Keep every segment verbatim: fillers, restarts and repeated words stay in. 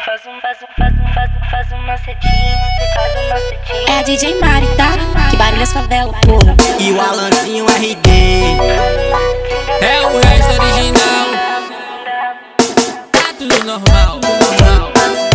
faz um, faz um, faz um, faz um, faz um macetinho, faz um macetinho. É a D J Mari, tá? Que barulha as favela, porra. E o Alanzinho R D é o resto original. Tá tudo normal, normal.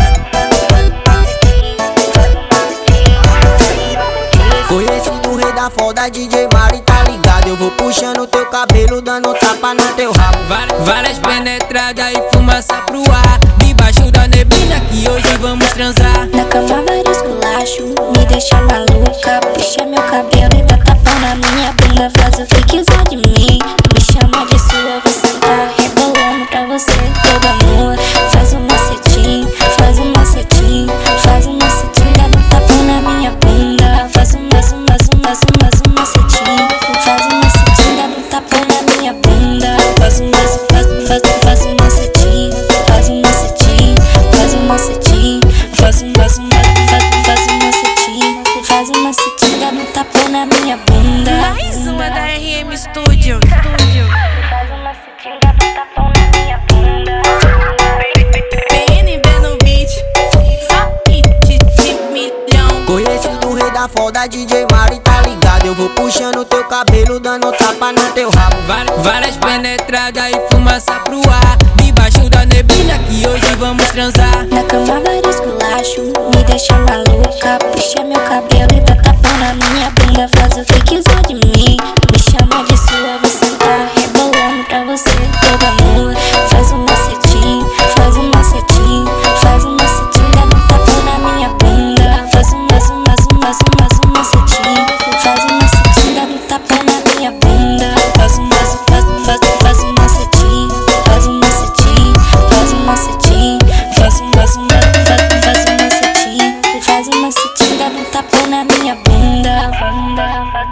Conhecido o rei da foda, D J Mari, tá ligado? Eu vou puxando teu cabelo, dando tapa no teu rabo. Várias penetradas e fumaça pro ar, debaixo da neblina que hoje vamos transar. Na cama vários culachos, me deixa maluca. Puxa meu cabelo e dá tapão na minha bunda. Faz o que quiser de mim, me chama de sua. Vou sentar rebolando pra você toda nua. Faz um macetinho, faz um macetinho, faz um macetinho, dá um tapão na minha bunda. Faz um, faz um, faz um, faz um, faz um macetinho, faz um macetinho, dá um tapão na minha bunda. Faz um, faz um, faz um, faz um, faz um macetinho, faz um macetinho, faz um macetinho, faz um, faz um, faz um, faz um macetinho, faz um macetinho, dá um tapão na minha bunda. Mais uma da R M Studio. Faz um macetinho, dá um tapão na minha bunda. P N B no beat, só hit de milhão. Conhecido o rei da foda, D J Mari, tá ligado? Eu vou puxando teu cabelo, dando tapa no teu rabo. Várias penetradas e fumaça pro ar, debaixo da neblina que hoje vamos transar. Na cama vários culachos, me deixa maluca. Puxa meu cabelo e dá tapão na minha bunda. Faz o que quiser de mim, me chama de sua. Vou sentar rebolando pra você toda nua. Faz um macetinho, faz um macetinho, faz um macetinho, dá um tapão na minha bunda. Faz um, faz um, faz um, faz um, faz um macetinho, faz um macetinho, dá um tapão na minha bunda. Faz um, faz um, faz um, faz um, faz um macetinho, faz um macetinho, faz um macetinho, faz um, faz um, faz um, faz um macetinho, faz um macetinho, dá um tapão na minha bunda.